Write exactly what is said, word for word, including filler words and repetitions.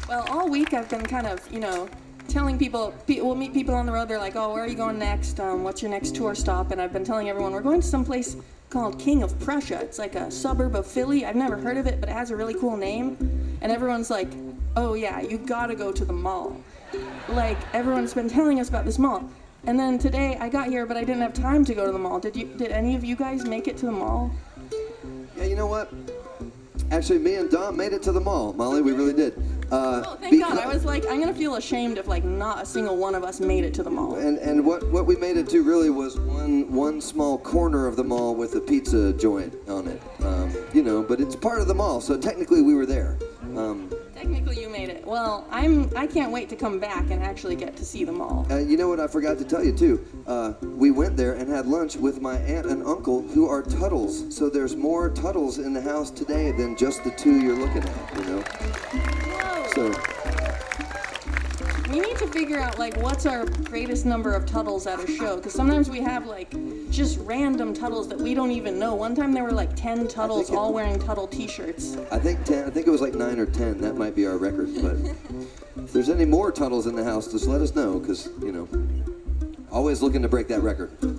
Well, all week I've been kind of, you know, telling people, pe- we'll meet people on the road, they're like, oh, where are you going next? Um, what's your next tour stop? And I've been telling everyone, we're going to some place called King of Prussia. It's like a suburb of Philly. I've never heard of it, but it has a really cool name. And everyone's like, oh yeah, you gotta go to the mall. Like, everyone's been telling us about this mall. And then today I got here, but I didn't have time to go to the mall. Did you? Did any of you guys make it to the mall? Yeah, you know what? Actually, me and Dom made it to the mall, Molly. We really did. Uh, Oh, thank God. I was like, I'm going to feel ashamed if, like, not a single one of us made it to the mall. And and what, what we made it to really was one one small corner of the mall with a pizza joint on it. Um, you know, but it's part of the mall, so technically we were there. Um, Technically, you made it. Well, I'm. I can't wait to come back and actually get to see the mall. uh, you know what I forgot to tell you, too? Uh, we went there and had lunch with my aunt and uncle, who are Tuttles. So there's more Tuttles in the house today than just the two you're looking at, you know? Whoa. So... We need to figure out, like, what's our greatest number of Tuttles at a show, because sometimes we have, like, just random Tuttles that we don't even know. One time there were, like, ten Tuttles it- all wearing Tuttle t-shirts. I think ten. I think it was like nine or ten. That might be our record. But if there's any more Tuttles in the house, just let us know, because, you know, always looking to break that record.